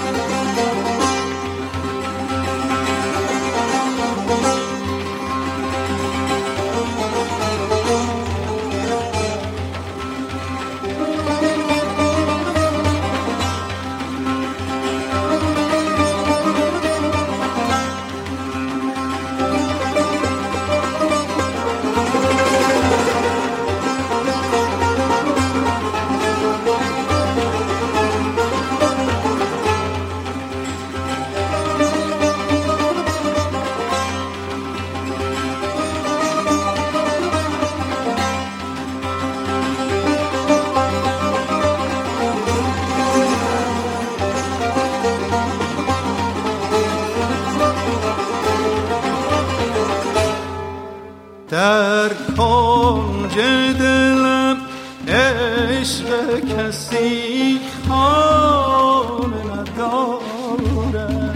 در کنج دلم عشق کسی خانه ندارد،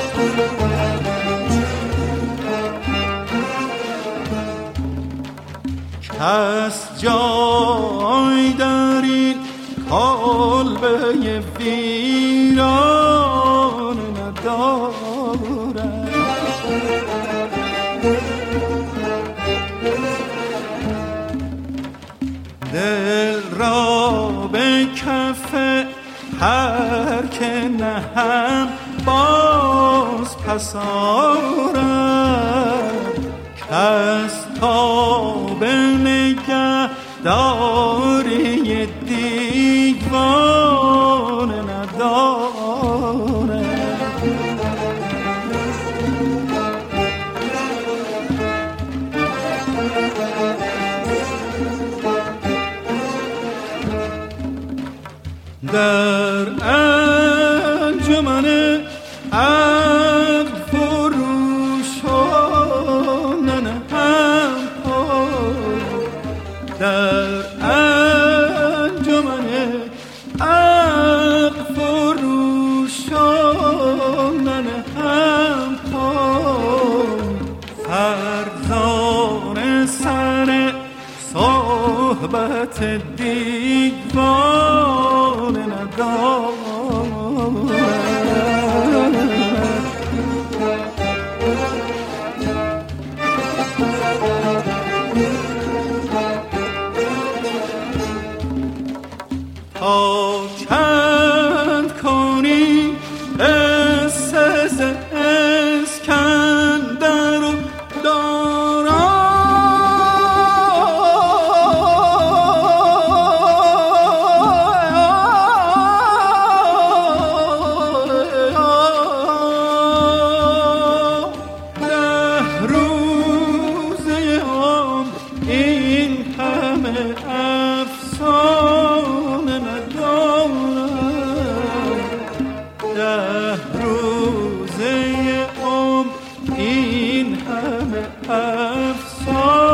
کس جای در این کلبه ویرانه ندارد. دل را به کف هر که نهم باز پس آرد، کس تا به نگهداری دیوانه ندارد. در انجمن عقل فروشانان هم در انجمن عقل فروشانان هم فرزان سر صحبت دیوانه ندارد. تا چند کنی اسز اسکندر و این همه افسانه